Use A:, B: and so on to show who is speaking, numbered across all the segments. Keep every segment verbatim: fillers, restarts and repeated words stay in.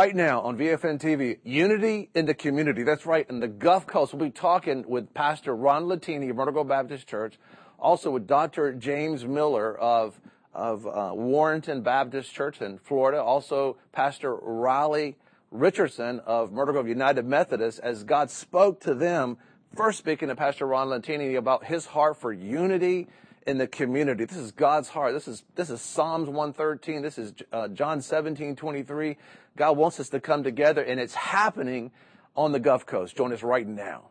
A: right now on V F N T V, Unity in the Community. That's right, in the Gulf Coast. We'll be talking with Pastor Ron Latini of Myrtle Grove Baptist Church, also with Doctor James Miller of of uh, Warrenton Baptist Church in Florida, also Pastor Riley Richardson of Myrtle Grove United Methodist, as God spoke to them, first speaking to Pastor Ron Latini about his heart for unity in the community. This is God's heart. This is this is Psalms one thirteen. This is uh, John seventeen twenty-three. God wants us to come together, and it's happening on the Gulf Coast. Join us right now.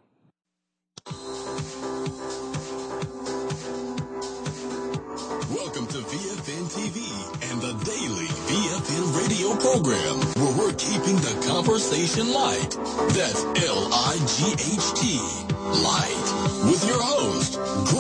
B: Welcome to V F N T V and the daily V F N radio program, where we're keeping the conversation light. That's L I G H T, light, with your host,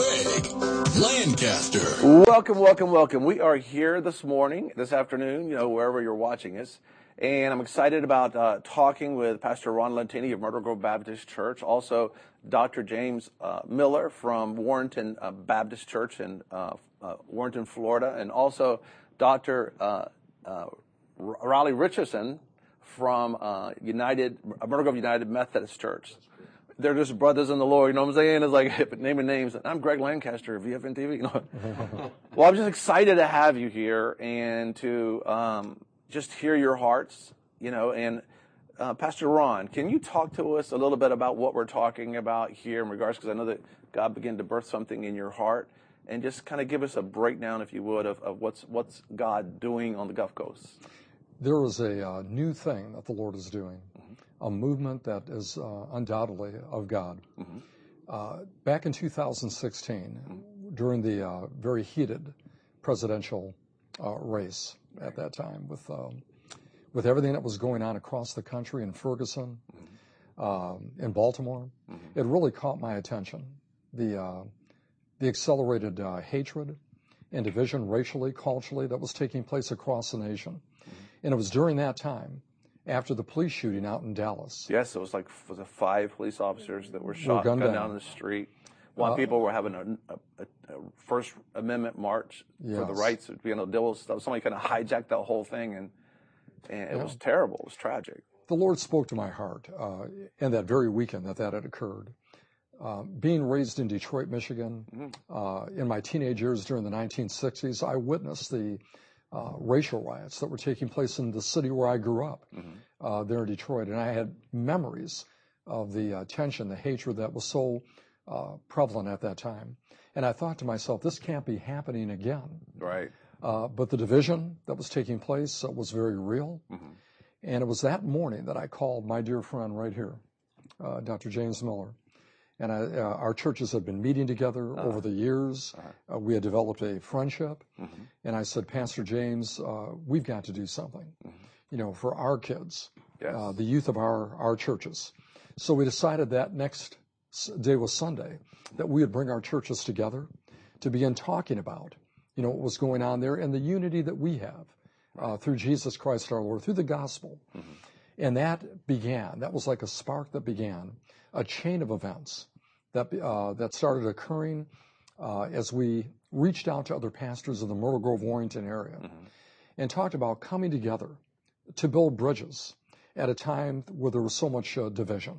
B: Greg Lancaster.
A: Welcome, welcome, welcome. We are here this morning, this afternoon, you know, wherever you're watching us. And I'm excited about uh, talking with Pastor Ron Latini of Myrtle Grove Baptist Church, also Doctor James uh, Miller from Warrenton uh, Baptist Church in uh, uh, Warrenton, Florida, and also Doctor Uh, uh, Riley Richardson from uh, United Myrtle Grove United Methodist Church. They're just brothers in the Lord, you know what I'm saying? It's like naming names. I'm Greg Lancaster of V F N T V. You know? Well, I'm just excited to have you here and to um, just hear your hearts, you know. And uh, Pastor Ron, can you talk to us a little bit about what we're talking about here in regards, because I know that God began to birth something in your heart, and just kind of give us a breakdown, if you would, of, of what's what's God doing on the Gulf Coast.
C: There is a uh, new thing that the Lord is doing, mm-hmm. a movement that is uh, undoubtedly of God. Mm-hmm. Uh, back in two thousand sixteen, mm-hmm. during the uh, very heated presidential uh, race right. at that time, with um, with everything that was going on across the country in Ferguson, mm-hmm. um, in Baltimore, mm-hmm. it really caught my attention. The uh, the accelerated uh, hatred and division racially, culturally, that was taking place across the nation. And it was during that time, after the police shooting out in Dallas.
A: Yes, it was like was it five police officers that were shot, gunned down. down the street. While uh, people were having a, a, a First Amendment march yes. for the rights of being able to deal with stuff. Somebody kind of hijacked the whole thing, and, and it yeah. was terrible. It was tragic.
C: The Lord spoke to my heart uh, in that very weekend that that had occurred. Uh, being raised in Detroit, Michigan, mm-hmm. uh, in my teenage years during the nineteen sixties, I witnessed the Uh, racial riots that were taking place in the city where I grew up, mm-hmm. uh, there in Detroit. And I had memories of the uh, tension, the hatred that was so uh, prevalent at that time. And I thought to myself, this can't be happening again.
A: Right.
C: Uh, but the division that was taking place uh, was very real. Mm-hmm. And it was that morning that I called my dear friend right here, uh, Doctor James Miller. And I, uh, our churches had been meeting together uh-huh. over the years. Uh-huh. Uh, we had developed a friendship. Mm-hmm. And I said, Pastor James, uh, we've got to do something, mm-hmm. you know, for our kids, yes. uh, the youth of our, our churches. So we decided that next day was Sunday, that we would bring our churches together to begin talking about, you know, what was going on there and the unity that we have uh, through Jesus Christ our Lord, through the gospel. Mm-hmm. And that began, that was like a spark that began a chain of events that uh, that started occurring uh, as we reached out to other pastors of the Myrtle Grove, Warrenton area mm-hmm. and talked about coming together to build bridges at a time where there was so much uh, division.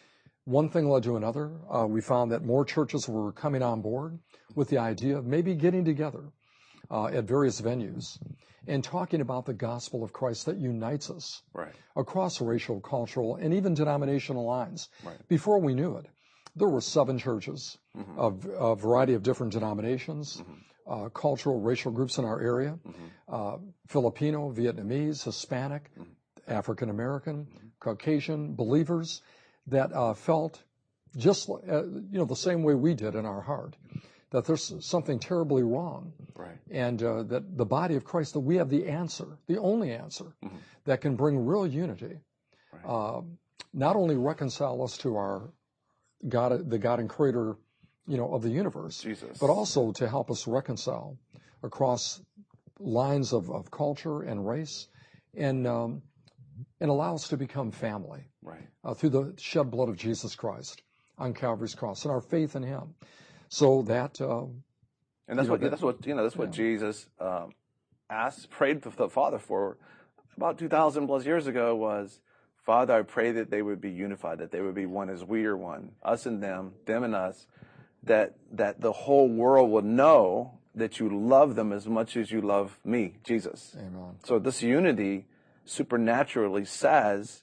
C: One thing led to another. Uh, we found that more churches were coming on board with the idea of maybe getting together uh, at various venues and talking about the gospel of Christ that unites us
A: right. across
C: racial, cultural, and even denominational lines.
A: Right.
C: Before we knew it, there were seven churches mm-hmm. of a variety of different denominations, mm-hmm. uh, cultural, racial groups in our area, mm-hmm. uh, Filipino, Vietnamese, Hispanic, mm-hmm. African American, mm-hmm. Caucasian believers that uh, felt just uh, you know the same way we did in our heart, that there's something terribly wrong,
A: right.
C: and uh, that the body of Christ, that we have the answer, the only answer mm-hmm. that can bring real unity, right. uh, not only reconcile us to our God, the God and Creator, you know, of the universe,
A: Jesus.
C: But also to help us reconcile across lines of, of culture and race, and um, and allow us to become family,
A: right?
C: Uh, through the shed blood of Jesus Christ on Calvary's cross and our faith in Him. So that, uh,
A: and that's what know, that, that's what you know. That's what yeah. Jesus um, asked, prayed to the Father for about two thousand plus years ago was, Father, I pray that they would be unified, that they would be one as we are one, us and them, them and us, that that the whole world will know that you love them as much as you love me, Jesus.
C: Amen.
A: So this unity supernaturally says,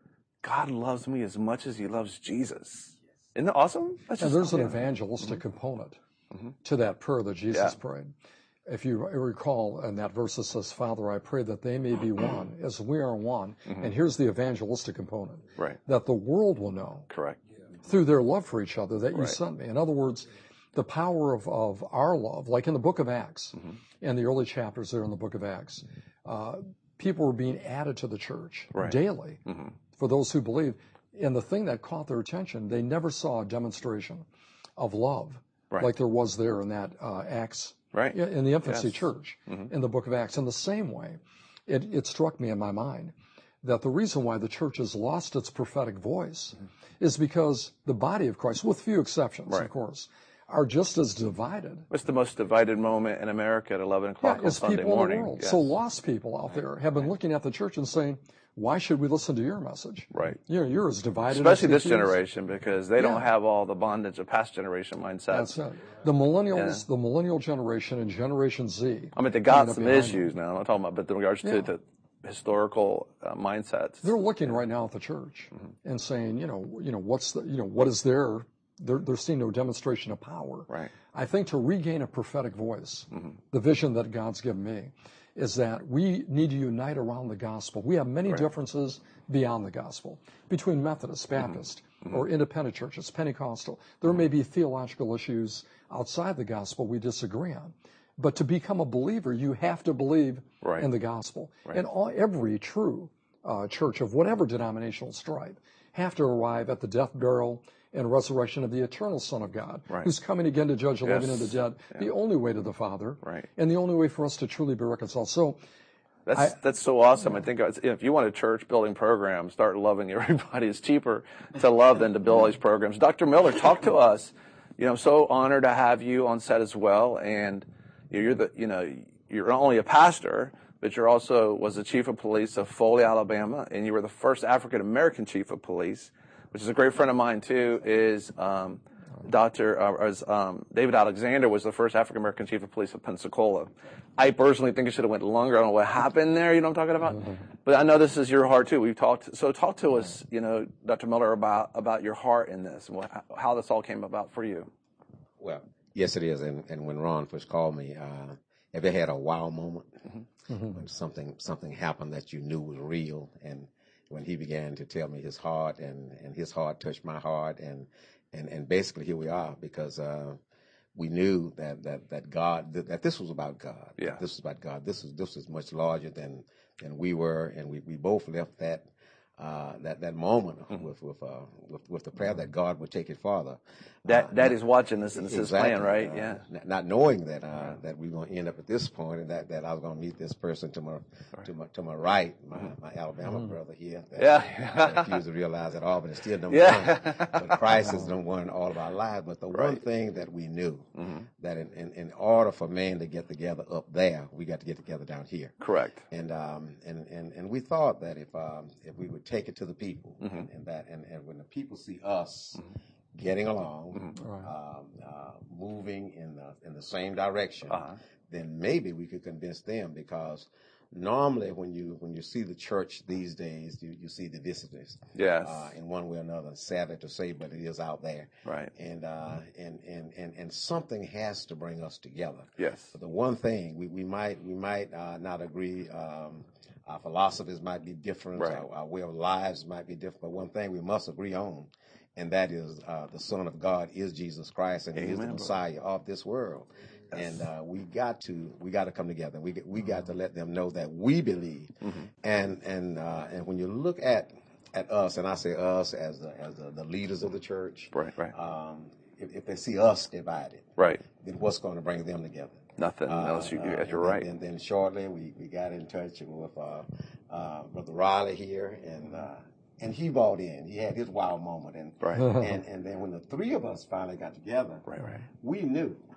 A: God loves me as much as he loves Jesus. Isn't that awesome? That's
C: and
A: just,
C: there's an
A: yeah.
C: evangelistic
A: Mm-hmm.
C: component
A: mm-hmm.
C: to that prayer that Jesus
A: yeah.
C: prayed. If you recall, in that verse it says, Father, I pray that they may be one as we are one. Mm-hmm. And here's the evangelistic component.
A: Right.
C: That the world will know.
A: Correct.
C: Through their love for each other that you
A: right.
C: sent me. In other words, the power of, of our love, like in the book of Acts, mm-hmm. in the early chapters there in the book of Acts, uh, people were being added to the church
A: right.
C: daily
A: mm-hmm.
C: for those who believe. And the thing that caught their attention, they never saw a demonstration of love
A: right.
C: like there was there in that uh, Acts,
A: right.
C: in the infancy
A: yes.
C: church,
A: mm-hmm.
C: in the book of Acts. In the same way, it, it struck me in my mind that the reason why the church has lost its prophetic voice mm-hmm. is because the body of Christ, with few exceptions,
A: right.
C: of course, are just as divided.
A: It's the most divided moment in America at eleven o'clock
C: yeah,
A: on
C: it's
A: Sunday
C: people
A: morning.
C: In the world.
A: Yes.
C: So lost people out there have been looking at the church and saying, why should we listen to your message?
A: Right.
C: You know, you're as divided
A: Especially
C: as
A: this
C: the Jews.
A: generation, because they
C: yeah.
A: don't have all the bondage of past generation mindsets.
C: That's it. The millennials,
A: yeah.
C: the millennial generation and Generation Z.
A: I mean, they got some
C: behind
A: issues
C: them.
A: now. I'm not talking about, but in regards
C: yeah.
A: to the historical uh, mindsets.
C: They're looking right now at the church mm-hmm. and saying, you know, you know, what's the, you know, what is there? They're, they're seeing no demonstration of power.
A: Right.
C: I think to regain a prophetic voice,
A: mm-hmm.
C: the vision that God's given me, is that we need to unite around the gospel. We have many
A: right.
C: differences beyond the gospel between Methodist, Baptist, mm-hmm. or independent churches, Pentecostal. There may be theological issues outside the gospel we disagree on. But to become a believer, you have to believe
A: right.
C: in the gospel.
A: Right.
C: And all, every true uh, church of whatever denominational stripe have to arrive at the death, burial, and resurrection of the eternal Son of God,
A: right.
C: who's coming again to judge the
A: yes.
C: living and the dead, yeah. the only way to the Father,
A: right.
C: and the only way for us to truly be reconciled. So
A: that's
C: I,
A: that's so awesome. Yeah. I think if you want a church building program, start loving everybody. It's cheaper to love than to build all these programs. Doctor Miller, talk to us. You know, I'm so honored to have you on set as well, and you're the you know you're not only a pastor, but you're also was the chief of police of Foley, Alabama, and you were the first African American chief of police, which is a great friend of mine too. Is um, Doctor Uh, as, um, David Alexander was the first African American chief of police of Pensacola. I personally think it should have went longer. I don't know what happened there. You know what I'm talking about? Mm-hmm. But I know this is your heart too. We've talked. So talk to us, you know, Doctor Miller, about about your heart in this and what, how this all came about for you.
D: Well, yes, it is. And, and when Ron first called me, uh, have you had a wow moment
A: Mm-hmm.
C: Mm-hmm.
D: when something something happened that you knew was real? And when he began to tell me his heart, and, and his heart touched my heart, and and, and basically here we are, because uh, we knew that that that God that, that this was about God.
A: Yeah.
D: This was about God. This is this is much larger than than we were, and we, we both left that. Uh, that that moment mm-hmm. with with, uh, with with the prayer that God would take it farther.
A: That
D: uh,
A: Daddy's watching this, and it's
D: exactly,
A: his plan, right?
D: Uh,
A: yeah.
D: N- not knowing that uh, that we were going to end up at this point, and that, that I was going to meet this person to my right. to my to my right, my, mm-hmm. my Alabama mm-hmm. brother here. That,
A: yeah.
D: I refuse to realize that Auburn is still number
A: yeah.
D: one, but Christ is number one in all of our lives. But the
A: right.
D: one thing that we knew
A: mm-hmm.
D: that in, in in order for man to get together up there, we got to get together down here.
A: Correct.
D: And um and and, and we thought that if um if we would take it to the people.
A: Mm-hmm.
D: And, and that, and, and when the people see us mm-hmm. getting along,
A: mm-hmm.
D: um, uh, moving in the in the same direction,
A: uh-huh.
D: then maybe we could convince them. Because normally, when you when you see the church these days, you, you see divisiveness,
A: yes,
D: uh, in one way or another. Sadly to say, but it is out there,
A: right?
D: And uh, and, and and and something has to bring us together.
A: Yes.
D: But the one thing we, we might we might uh, not agree. Um, Our philosophies might be different.
A: Right.
D: Our, our way of lives might be different. But one thing we must agree on, and that is uh, the Son of God is Jesus Christ, and Amen, He is the Messiah brother. Of this world. Yes. And uh, we got to we got to come together. We we got to let them know that we believe. Mm-hmm. And and uh, and when you look at at us, and I say us as the as the, the leaders of the church,
A: right, right.
D: Um, if, if they see us divided,
A: right,
D: then what's going to bring them together?
A: Nothing
D: uh,
A: else. You,
D: uh,
A: you're
D: and
A: right.
D: Then, and then shortly we, we got in touch with uh, uh, Brother Riley here, and uh, and he bought in. He had his wild moment, and
A: right.
D: and and then when the three of us finally got together,
A: right, right.
D: we knew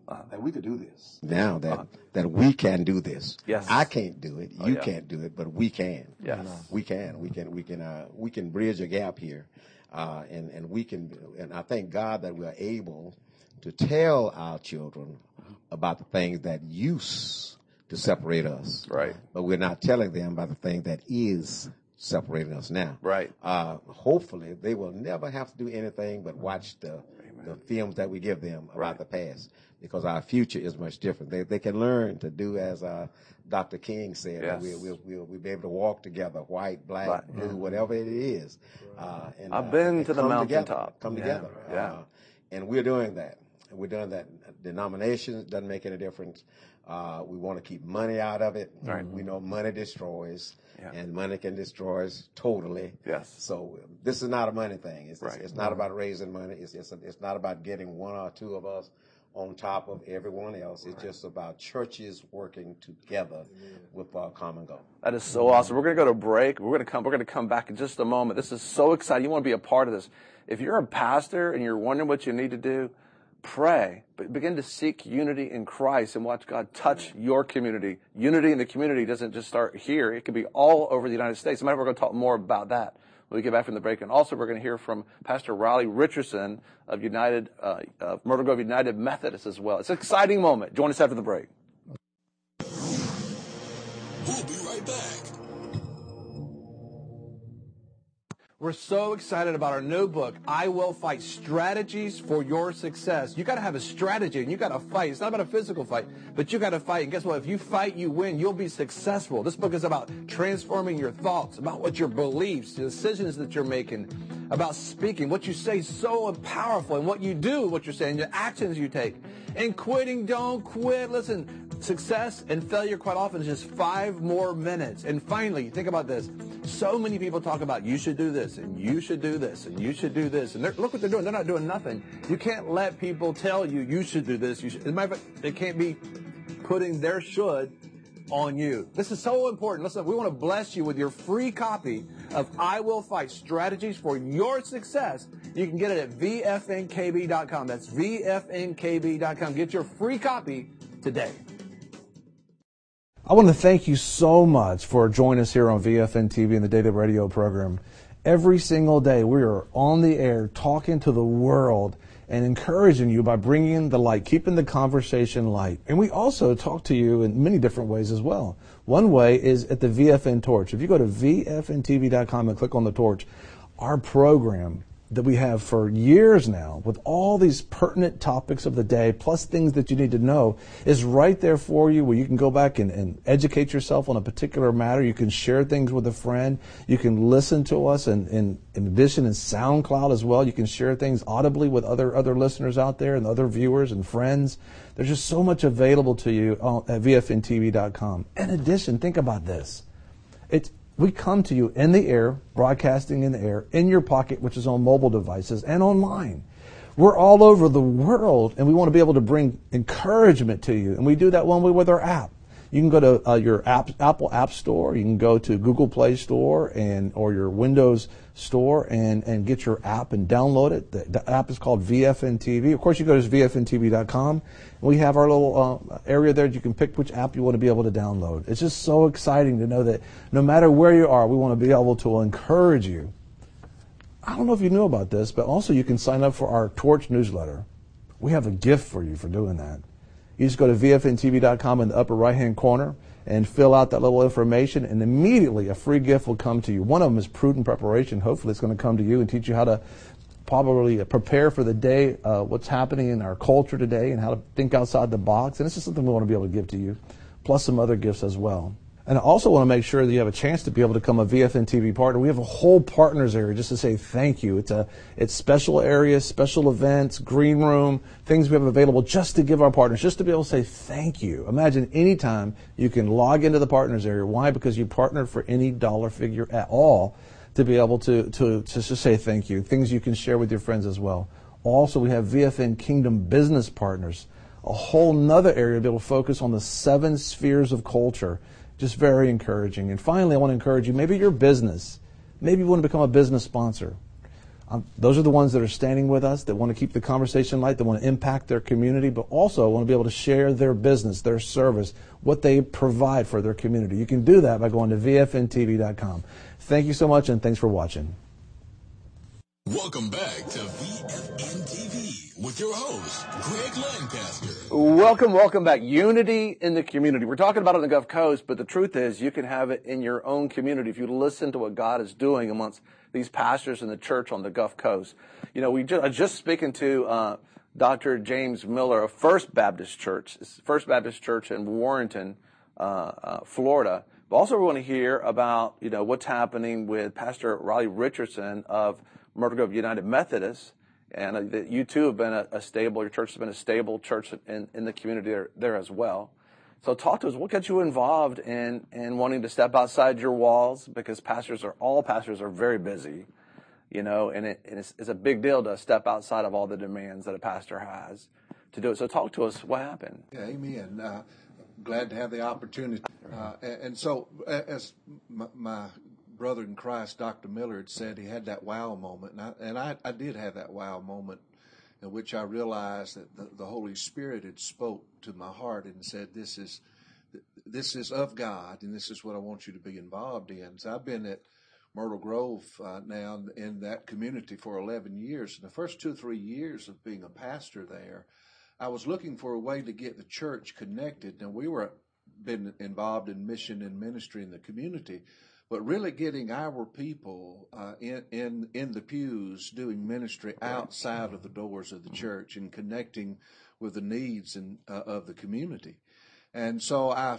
D: uh, that we could do this. Now that uh, that we can do this.
A: Yes.
D: I can't do it.
A: Oh,
D: you
A: yeah.
D: can't do it, but we can.
A: Yes.
D: We can. We can. We can. Uh, we can bridge a gap here, uh, and and we can. And I thank God that we are able to tell our children about the things that used to separate us.
A: Right.
D: But we're not telling them about the thing that is separating us now.
A: Right.
D: Uh, hopefully, they will never have to do anything but watch the Amen. the films that we give them about right. the past, because our future is much different. They they can learn to do as uh, Doctor King said.
A: Yes.
D: We'll, we'll, we'll, we'll be able to walk together, white, black, black blue, yeah. whatever it is. Uh, and,
A: I've
D: uh,
A: been
D: and
A: to the mountaintop.
D: Come
A: yeah.
D: together.
A: Yeah.
D: Uh, and we're doing that. We're doing that. Denominations doesn't make any difference. Uh, we want to keep money out of it.
A: Right.
D: We know money destroys,
A: yeah.
D: and money can destroy us totally.
A: Yes.
D: So this is not a money thing. It's,
A: right.
D: it's, it's not about raising money. It's it's, a, it's not about getting one or two of us on top of everyone else. It's right. just about churches working together Amen. with our common goal.
A: That is so awesome. We're going to go to break. We're going to come. We're going to come back in just a moment. This is so exciting. You want to be a part of this. If you're a pastor and you're wondering what you need to do, pray, but begin to seek unity in Christ and watch God touch your community. Unity in the community doesn't just start here. It can be all over the United States. As a matter of fact, we're going to talk more about that when we get back from the break. And also, we're going to hear from Pastor Riley Richardson of United, uh, uh, Myrtle Grove United Methodist as well. It's an exciting moment. Join us after the break.
B: We'll be right back.
A: We're so excited about our new book, I Will Fight, Strategies for Your Success. You got to have a strategy, and you got to fight. It's not about a physical fight, but you got to fight. And guess what? If you fight, you win. You'll be successful. This book is about transforming your thoughts, about what your beliefs, the decisions that you're making, about speaking. What you say is so powerful, and what you do, what you're saying, the actions you take. And quitting, don't quit. Listen, success and failure quite often is just five more minutes. And finally, think about this. So many people talk about you should do this, and you should do this, and you should do this. And look what they're doing. They're not doing nothing. You can't let people tell you you should do this. You should. As a matter of fact, they can't be putting their should on you. This is so important. Listen, we want to bless you with your free copy of I Will Fight, Strategies for Your Success. You can get it at V F N K B dot com. That's V F N K B dot com. Get your free copy today. I want to thank you so much for joining us here on V F N T V and the Daily Radio program. Every single day we are on the air talking to the world and encouraging you by bringing the light, keeping the conversation light. And we also talk to you in many different ways as well. One way is at the V F N Torch. If you go to V F N T V dot com and click on the torch, our program that we have for years now with all these pertinent topics of the day plus things that you need to know is right there for you, where you can go back and, and educate yourself on a particular matter. You can share things with a friend. You can listen to us, and, and in addition in SoundCloud as well. You can share things audibly with other other listeners out there and other viewers and friends. There's just so much available to you at V F N T V dot com. In addition, think about this. It's We come to you in the air, broadcasting in the air, in your pocket, which is on mobile devices, and online. We're all over the world, and we want to be able to bring encouragement to you. And we do that one way with our app. You can go to uh, your app, Apple App Store. You can go to Google Play Store and or your Windows Store and, and get your app and download it. The, the app is called V F N T V. Of course, you go to V F N T V dot com. We have our little uh, area there. You can pick which app you want to be able to download. It's just so exciting to know that no matter where you are, we want to be able to encourage you. I don't know if you knew about this, but also you can sign up for our Torch newsletter. We have a gift for you for doing that. You just go to V F N T V dot com in the upper right-hand corner and fill out that little information, and immediately a free gift will come to you. One of them is Prudent Preparation. Hopefully it's going to come to you and teach you how to probably prepare for the day, uh, what's happening in our culture today, and how to think outside the box. And it's just something we want to be able to give to you, plus some other gifts as well. And I also want to make sure that you have a chance to be able to become a V F N T V partner. We have a whole partners area just to say thank you. It's a it's special areas, special events, green room, things we have available just to give our partners, just to be able to say thank you. Imagine any time you can log into the partners area. Why? Because you partnered for any dollar figure at all to be able to, to, to just say thank you. Things you can share with your friends as well. Also, we have V F N Kingdom Business Partners, a whole nother area to be able to focus on the seven spheres of culture. Just very encouraging. And finally, I want to encourage you, maybe your business, maybe you want to become a business sponsor. Um, those are the ones that are standing with us, that want to keep the conversation light, that want to impact their community, but also want to be able to share their business, their service, what they provide for their community. You can do that by going to V F N T V dot com. Thank you so much, and thanks for watching.
B: Welcome back to V F N T V with your host, Greg Lancaster.
A: Welcome, welcome back. Unity in the community. We're talking about it on the Gulf Coast, but the truth is you can have it in your own community if you listen to what God is doing amongst these pastors in the church on the Gulf Coast. You know, we just, I was just speaking to uh, Doctor James Miller of First Baptist Church, First Baptist Church in Warrenton, uh, uh, Florida. But also we want to hear about, you know, what's happening with Pastor Riley Richardson of Myrtle Grove United Methodist. And uh, that you too have been a, a stable, your church has been a stable church in, in the community there, there as well. So talk to us. What got you involved in, in wanting to step outside your walls? Because pastors are, all pastors are very busy, you know, and, it, and it's, it's a big deal to step outside of all the demands that a pastor has to do it. So talk to us. What happened?
E: Yeah, amen. Uh, glad to have the opportunity. Uh, and, and so as my, my brother in Christ, Doctor Miller, had said, he had that wow moment. And I, and I, I did have that wow moment, in which I realized that the, the Holy Spirit had spoke to my heart and said, this is this is of God, and this is what I want you to be involved in. So I've been at Myrtle Grove uh, now in that community for eleven years. And the first two or three years of being a pastor there, I was looking for a way to get the church connected. Now, we were been involved in mission and ministry in the community, but really getting our people uh, in, in in the pews doing ministry outside of the doors of the church and connecting with the needs and, uh, of the community. And so I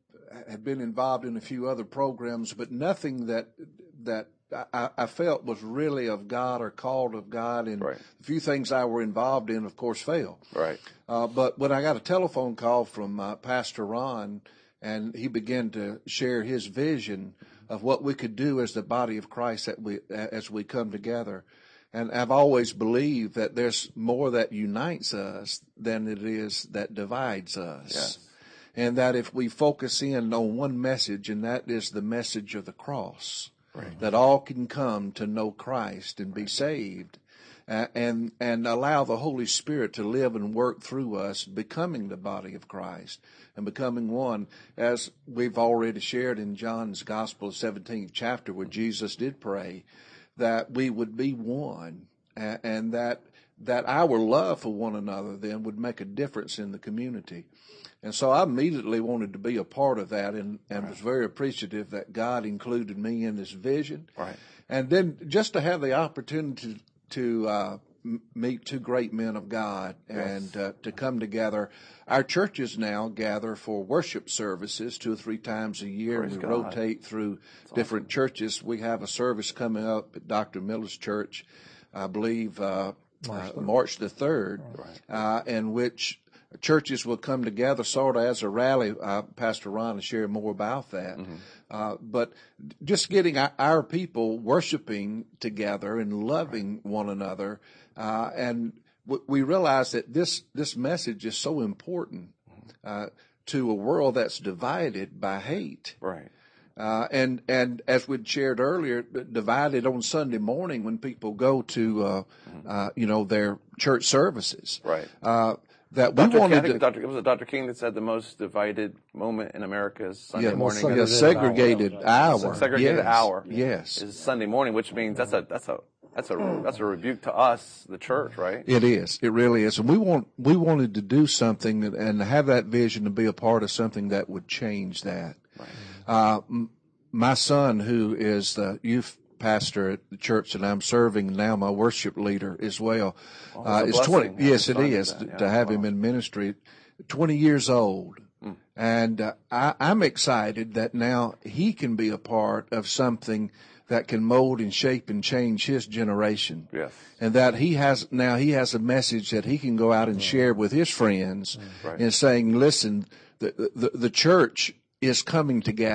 E: had been involved in a few other programs, but nothing that that I, I felt was really of God or called of God. And
A: right.
E: the few things I were involved in, of course, failed.
A: Right.
E: Uh, but when I got a telephone call from uh, Pastor Ron, and he began to share his vision of what we could do as the body of Christ that we, as we come together. And I've always believed that there's more that unites us than it is that divides us.
A: Yes.
E: And that if we focus in on one message, and that is the message of the cross, right. that all can come to know Christ and be saved, uh, and and allow the Holy Spirit to live and work through us, becoming the body of Christ and becoming one, as we've already shared in John's Gospel, seventeenth chapter, where Jesus did pray that we would be one, uh, and that that our love for one another then would make a difference in the community. And so I immediately wanted to be a part of that, and, and right. was very appreciative that God included me in this vision.
A: Right.
E: And then just to have the opportunity to, to uh, meet two great men of God and yes. uh, to come together. Our churches now gather for worship services two or three times a year.
A: Praise
E: we
A: God.
E: rotate through That's different awesome. churches. We have a service coming up at Doctor Miller's church, I believe, uh, March, uh, March the third, right. uh, in which churches will come together sort of as a rally. Uh, Pastor Ron will share more about that. Mm-hmm. Uh, but just getting our, our people worshiping together and loving right. one another. Uh, and w- we realize that this, this message is so important uh, to a world that's divided by hate.
A: Right.
E: Uh, and, and as we'd shared earlier, divided on Sunday morning when people go to, uh, uh, you know, their church services.
A: Right.
E: Uh, that we
A: Doctor
E: wanted
A: King,
E: to.
A: Doctor, it was Doctor King that said the most divided moment in America is Sunday
E: yeah,
A: morning.
E: Yeah, segregated hour.
A: hour. Segregated
E: yes.
A: hour.
E: Yes.
A: Is Sunday morning, which means that's a that's a that's a that's a rebuke to us, the church, right?
E: It is. It really is. And we want we wanted to do something and have that vision to be a part of something that would change that. Right. Uh, m- my son, who is the youth pastor at the church that I'm serving now, my worship leader as well.
A: well
E: uh, is twenty. Yes, it is
A: that, yeah.
E: to have
A: wow.
E: him in ministry. Twenty years old, mm. and uh, I, I'm excited that now he can be a part of something that can mold and shape and change his generation.
A: Yes.
E: And that he has now he has a message that he can go out and mm. share with his friends,
A: mm. right.
E: and saying, "Listen, the the, the church is coming together."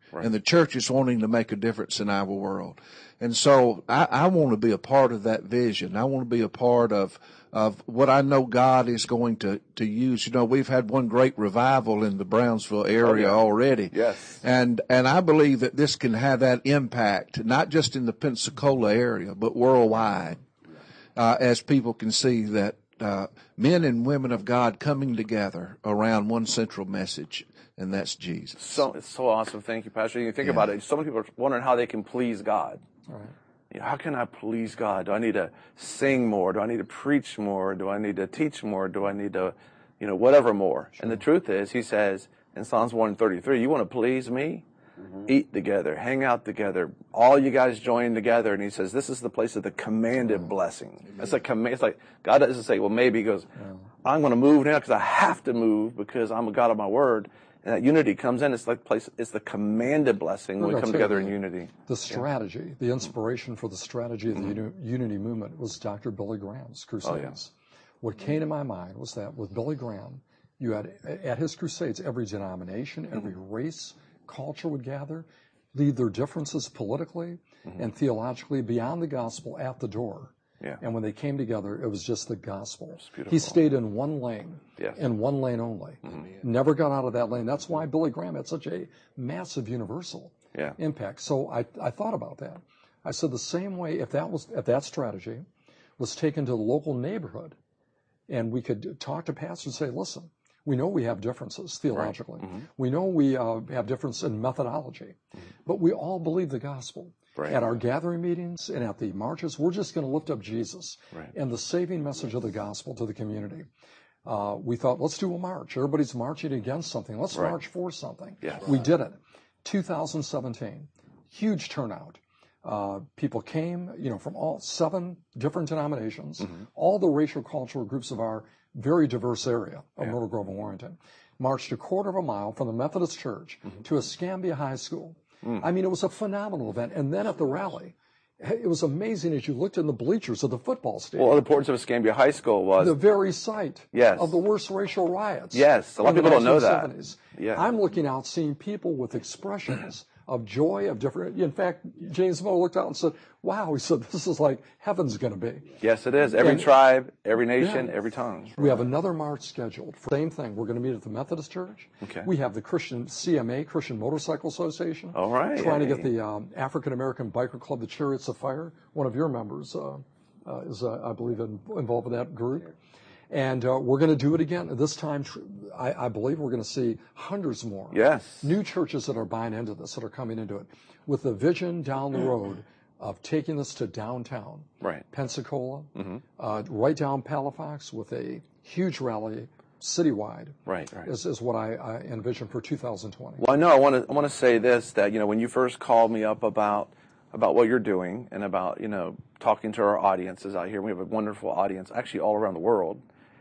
A: Right.
E: And the church is wanting to make a difference in our world. And so I, I want to be a part of that vision. I want to be a part of of what I know God is going to, to use. You know, we've had one great revival in the Brownsville area
A: oh, yeah.
E: already.
A: Yes.
E: And and I believe that this can have that impact, not just in the Pensacola area, but worldwide, uh, as people can see that uh, men and women of God coming together around one central message, and that's Jesus.
A: So it's so awesome. Thank you, Pastor. You think yeah. about it. So many people are wondering how they can please God. Right. You know, how can I please God? Do I need to sing more? Do I need to preach more? Do I need to teach more? Do I need to, you know, whatever more? Sure. And the truth is, he says in Psalms one thirty-three, you want to please me? Mm-hmm. Eat together, hang out together, all you guys join together. And he says, this is the place of the commanded oh. blessing. Amen. It's like, it's like God doesn't say, well, maybe. He goes, yeah. I'm going to move now because I have to move because I'm a God of my word. And that unity comes in. It's like place. It's the commanded blessing when we come together in unity.
C: The strategy, yeah. the inspiration for the strategy of the mm-hmm. unity movement was Doctor Billy Graham's Crusades. Oh, yeah. What came to my mind was that with Billy Graham, you had at his Crusades, every denomination, every mm-hmm. race, culture would gather, leave their differences politically mm-hmm. and theologically beyond the gospel at the door.
A: Yeah.
C: And when they came together, it was just the gospel. He stayed in one lane,
A: yes.
C: in one lane only. Mm-hmm. Never got out of that lane. That's why Billy Graham had such a massive universal
A: yeah.
C: impact. So I, I thought about that. I said the same way, if that was if that strategy was taken to the local neighborhood, and we could talk to pastors and say, listen, we know we have differences theologically. Right. Mm-hmm. We know we uh, have difference in methodology, mm-hmm. but we all believe the gospel. Right. At our gathering meetings and at the marches, we're just going to lift up Jesus
A: right.
C: and the saving message of the gospel to the community. Uh, we thought, let's do a march. Everybody's marching against something. Let's
A: right.
C: march for something.
A: Yes.
C: We did it. two thousand seventeen, huge turnout. Uh, people came, you know, from all seven different denominations, mm-hmm. all the racial cultural groups of our very diverse area of yeah. Myrtle Grove and Warrenton, marched a quarter of a mile from the Methodist Church mm-hmm. to Escambia High School. Mm. I mean, it was a phenomenal event. And then at the rally, it was amazing as you looked in the bleachers of the football stadium.
A: Well, the importance of Escambia High School was
C: the very site
A: yes.
C: of the worst racial riots.
A: Yes, a lot of people don't know that.
C: Yeah. I'm looking out, seeing people with expressions of joy, of different. In fact, James Miller looked out and said, wow, he said, this is like heaven's going to be.
A: Yes, it is. Every
C: and,
A: tribe, every nation, yeah. every tongue.
C: We have another march scheduled. Same thing. We're going to meet at the Methodist Church.
A: Okay.
C: We have the Christian C M A, Christian Motorcycle Association.
A: All right.
C: Trying to get the um, African American Biker Club, the Chariots of Fire. One of your members uh, uh, is, uh, I believe, in, involved in that group. And uh, we're going to do it again. This time, I, I believe we're going to see hundreds more.
A: Yes.
C: New churches that are buying into this, that are coming into it, with the vision down the road of taking this to downtown.
A: Right.
C: Pensacola,
A: mm-hmm.
C: uh, right down Palafox with a huge rally citywide.
A: Right, right.
C: Is, is what I, I envision for two thousand twenty.
A: Well, I know I want to I want to say this, that, you know, when you first called me up about about what you're doing and about, you know, talking to our audiences out here. We have a wonderful audience, actually all around the world.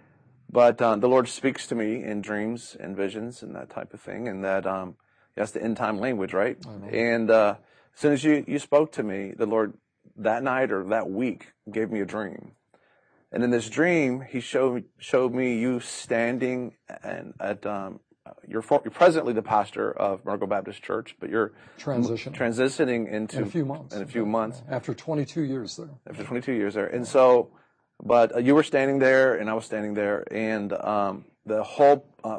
A: But uh, the Lord speaks to me in dreams and visions and that type of thing, and that um, that's the end time language, right? And uh, as soon as you, you spoke to me, the Lord that night or that week gave me a dream, and in this dream, He showed showed me you standing and at um, you're, for, you're presently the pastor of Myrtle Baptist Church, but you're
C: transitioning
A: transitioning into
C: in a few months
A: in a few months
C: after twenty-two years there.
A: After twenty-two years there, and so. But uh, you were standing there, and I was standing there, and um, the whole uh,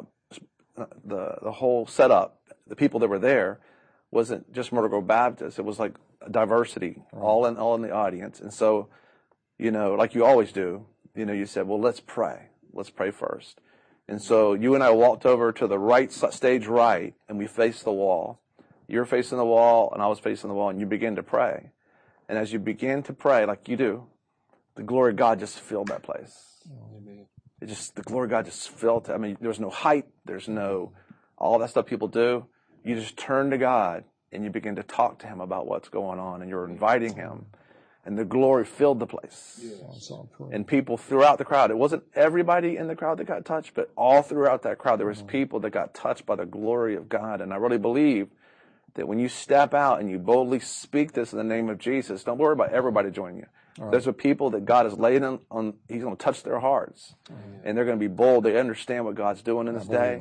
A: the the whole setup, the people that were there, wasn't just Myrtle Grove Baptist. It was like a diversity, right. all in all in the audience. And so, you know, like you always do, you know, you said, well, let's pray. Let's pray first. And so you and I walked over to the right stage right, and we faced the wall. You were facing the wall, and I was facing the wall, and you began to pray. And as you began to pray, like you do, the glory of God just filled that place. Amen. It just, the glory of God just filled it. I mean, there's no hype. There's no, all that stuff people do. You just turn to God and you begin to talk to Him about what's going on, and you're inviting Him. And the glory filled the place.
C: Yes.
A: And people throughout the crowd. It wasn't everybody in the crowd that got touched, but all throughout that crowd, there was people that got touched by the glory of God. And I really believe that when you step out and you boldly speak this in the name of Jesus, don't worry about everybody joining you. Right. There's a people that God has laid on, on He's going to touch their hearts. Amen. And they're going to be bold. They understand what God's doing in this day.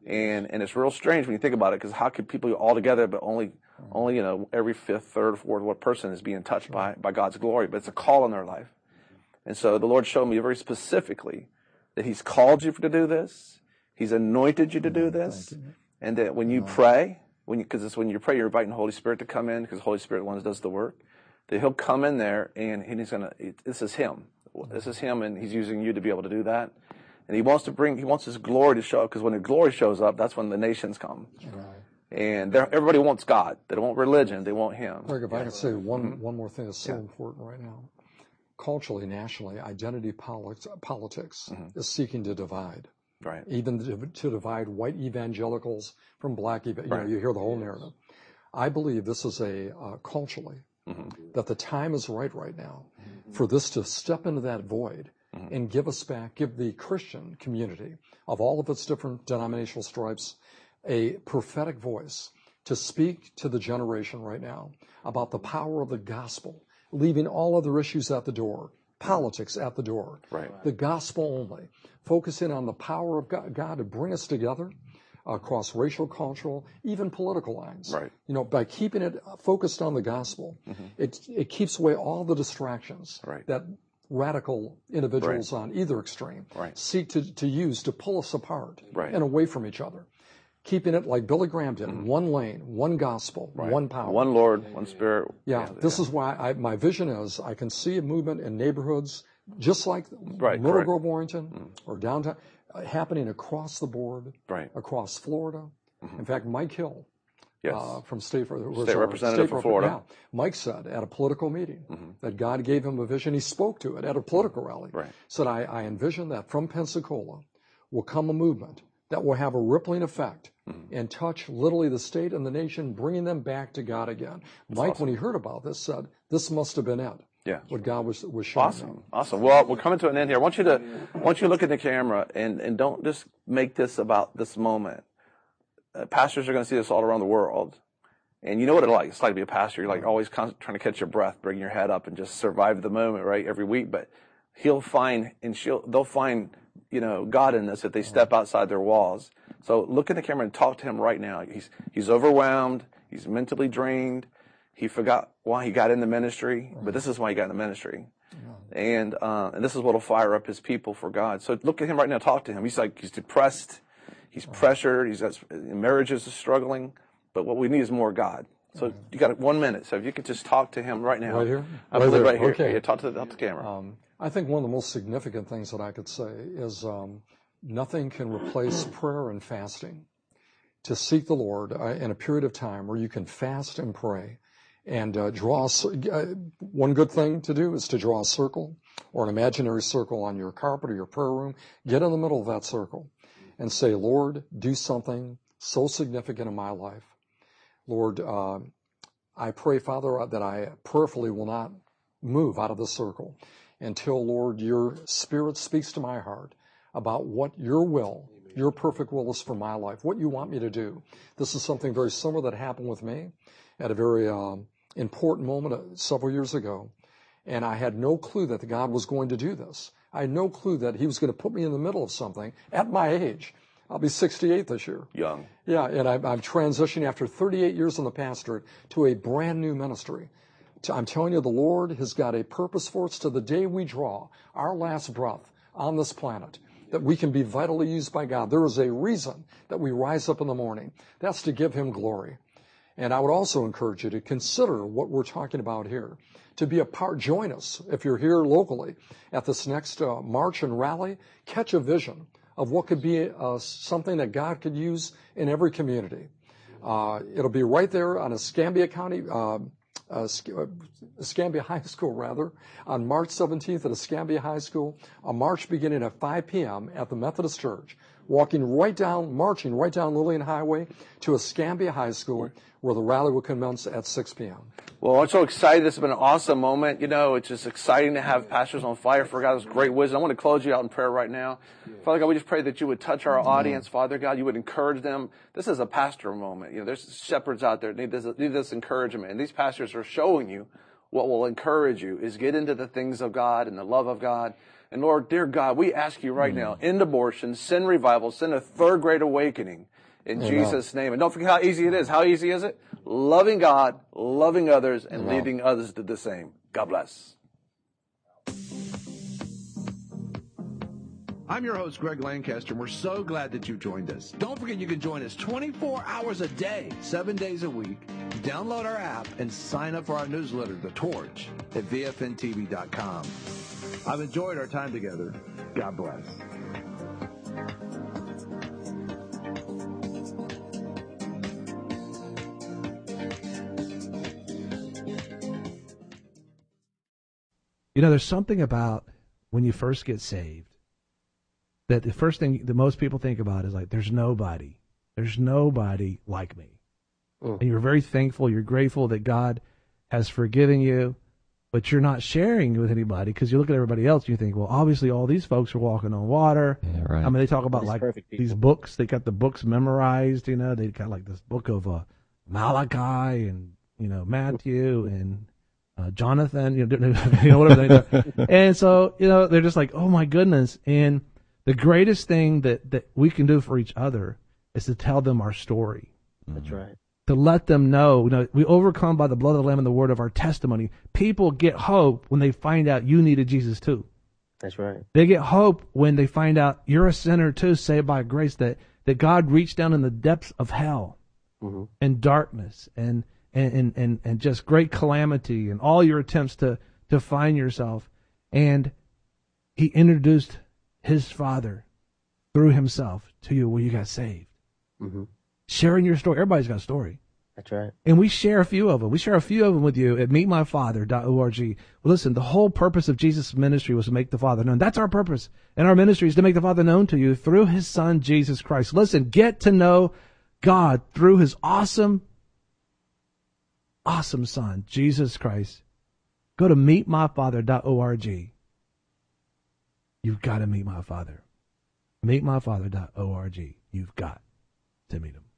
A: And and it's real strange when you think about it, because how could people be all together, but only only you know every fifth, third, fourth, what person is being touched by by God's glory? But it's a call in their life. And so the Lord showed me very specifically that He's called you to do this. He's anointed you to do this, and that when you pray, when you because it's when you pray, you're inviting the Holy Spirit to come in, because the Holy Spirit the one that does the work. That He'll come in there and He's gonna. This is Him. This is Him, and He's using you to be able to do that. And He wants to bring, He wants His glory to show up, because when the glory shows up, that's when the nations come. Right. And everybody wants God. They don't want religion. They want Him.
C: Greg, if
A: yes.
C: I could say one,
A: mm-hmm.
C: one more thing that's so
A: yeah.
C: important right now. Culturally, nationally, identity politics, politics mm-hmm. is seeking to divide.
A: Right.
C: Even to, to divide white evangelicals from black evangelicals. You, right. know, you hear the whole narrative. I believe this is a, uh, culturally, mm-hmm. that the time is right right now mm-hmm. for this to step into that void. Mm-hmm. And give us back, give the Christian community of all of its different denominational stripes a prophetic voice to speak to the generation right now about the power of the gospel, leaving all other issues at the door, politics at the door,
A: right.
C: the gospel only, focusing on the power of God, God to bring us together across racial, cultural, even political lines.
A: Right.
C: You know, by keeping it focused on the gospel, mm-hmm. it it keeps away all the distractions
A: right.
C: that radical individuals
A: right.
C: on either extreme
A: right.
C: seek to, to use to pull us apart
A: right.
C: and away from each other. Keeping it like Billy Graham did, mm-hmm. one lane, one gospel,
A: right.
C: one power.
A: One Lord, one Spirit.
C: Yeah,
A: yeah
C: this
A: yeah.
C: is why I, my vision is I can see a movement in neighborhoods just like
A: right,
C: Middle
A: correct.
C: Grove, Warrington,
A: mm-hmm.
C: or downtown, uh, happening across the board,
A: right.
C: across Florida. Mm-hmm. In fact, Mike Hill,
A: yes.
C: Uh, from State, who
A: State Representative
C: State
A: for Florida.
C: Yeah, Mike said at a political meeting
A: mm-hmm.
C: that God gave him a vision. He spoke to it at a political rally.
A: Right.
C: Said, I, I envision that from Pensacola will come a movement that will have a rippling effect mm-hmm. and touch literally the state and the nation, bringing them back to God again. That's Mike, awesome. When he heard about this, said, this must have been it.
A: Yeah.
C: What God was, was showing
A: Awesome.
C: me.
A: Awesome. Well, we're coming to an end here. I want you to, I want you to look at the camera and, and don't just make this about this moment. Uh, pastors are going to see this all around the world. And you know what it's like. It's like to be a pastor. You're like always trying to catch your breath, bring your head up and just survive the moment, right? Every week. But he'll find, and she'll, they'll find, you know, God in this if they step outside their walls. So look in the camera and talk to him right now. He's, he's overwhelmed. He's mentally drained. He forgot why he got in the ministry, but this is why he got in the ministry. And, uh, and this is what will fire up his people for God. So look at him right now. Talk to him. He's like, he's depressed. He's pressured. He's got, marriages are struggling. But what we need is more God. So you got one minute. So if you could just talk to him right now.
C: Right here?
A: I believe
C: right,
A: right here.
C: Okay.
A: Yeah, talk to the, talk to the camera.
C: Um, I think one of the most significant things that I could say is um, nothing can replace prayer and fasting. To seek the Lord uh, in a period of time where you can fast and pray and uh, draw. Uh, one good thing to do is to draw a circle or an imaginary circle on your carpet or your prayer room. Get in the middle of that circle and say, Lord, do something so significant in my life. Lord, uh, I pray, Father, that I prayerfully will not move out of the circle until, Lord, your Spirit speaks to my heart about what your will, your perfect will is for my life, what you want me to do. This is something very similar that happened with me at a very um, important moment uh, several years ago. And I had no clue that God was going to do this. I had no clue that he was going to put me in the middle of something at my age. I'll be sixty-eight this year.
A: Young.
C: Yeah, and I'm, I'm transitioning after thirty-eight years in the pastorate to a brand new ministry. I'm telling you, the Lord has got a purpose for us to the day we draw our last breath on this planet, that we can be vitally used by God. There is a reason that we rise up in the morning. That's to give him glory. And I would also encourage you to consider what we're talking about here, to be a part. Join us if you're here locally at this next uh, march and rally. Catch a vision of what could be uh, something that God could use in every community. Uh, it'll be right there on Escambia County, uh, uh, Escambia High School, rather, on March seventeenth at Escambia High School, a march beginning at five p.m. at the Methodist Church, walking right down, marching right down Lillian Highway to Escambia High School, where the rally will commence at six p.m.
A: Well, I'm so excited. This has been an awesome moment. You know, it's just exciting to have pastors on fire for God's great wisdom. I want to close you out in prayer right now. Father God, we just pray that you would touch our audience. Father God, you would encourage them. This is a pastor moment. You know, there's shepherds out there that need this, need this encouragement. And these pastors are showing you what will encourage you is get into the things of God and the love of God And Lord, dear God, we ask you right mm. now, end abortion, send revival, send a third great awakening in Amen. Jesus' name. And don't forget how easy it is. How easy is it? Loving God, loving others, and Amen. Leading others to do the same. God bless.
F: I'm your host, Greg Lancaster, and we're so glad that you joined us. Don't forget you can join us twenty-four hours a day, seven days a week. Download our app and sign up for our newsletter, The Torch, at V F N T V dot com. I've enjoyed our time together. God bless.
G: You know, there's something about when you first get saved that the first thing that most people think about is like, there's nobody. There's nobody like me. Mm. And you're very thankful, you're grateful that God has forgiven you, but you're not sharing with anybody because you look at everybody else and you think, well, obviously all these folks are walking on water.
H: Yeah, right.
G: I mean, they talk about like these books. They got the books memorized, you know. They got like this book of uh, Malachi and, you know, Matthew and uh, Jonathan, you know, you know whatever they do. And so, you know, they're just like, oh, my goodness. And the greatest thing that, that we can do for each other is to tell them our story.
H: That's right.
G: To let them know, you know, we overcome by the blood of the Lamb and the word of our testimony. People get hope when they find out you needed Jesus too.
H: That's right.
G: They get hope when they find out you're a sinner too, saved by grace, that, that God reached down in the depths of hell mm-hmm. and darkness and, and, and, and just great calamity and all your attempts to, to find yourself. And he introduced his Father through himself to you where you got saved. Mm-hmm. Sharing your story. Everybody's got a story.
H: That's right.
G: And we share a few of them. We share a few of them with you at meet my father dot org. Well, listen, the whole purpose of Jesus' ministry was to make the Father known. That's our purpose. And our ministry is to make the Father known to you through his Son, Jesus Christ. Listen, get to know God through his awesome, awesome Son, Jesus Christ. Go to meet my father dot org. You've got to meet my Father. meet my father dot org. You've got to meet him.